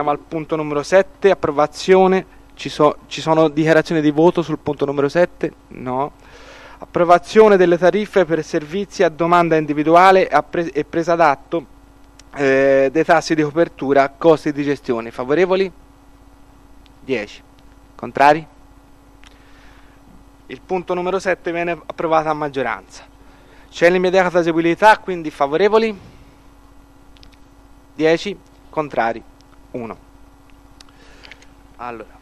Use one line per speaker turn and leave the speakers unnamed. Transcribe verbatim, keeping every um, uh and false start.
Al punto numero sette, approvazione. Ci, so, ci sono dichiarazioni di voto sul punto numero sette? No. Approvazione delle tariffe per servizi a domanda individuale e presa d'atto eh, dei tassi di copertura a costi di gestione. Favorevoli? dieci. Contrari? Il punto numero sette viene approvato a maggioranza. C'è l'immediata eseguibilità, quindi favorevoli? dieci. Contrari? uno. Allora,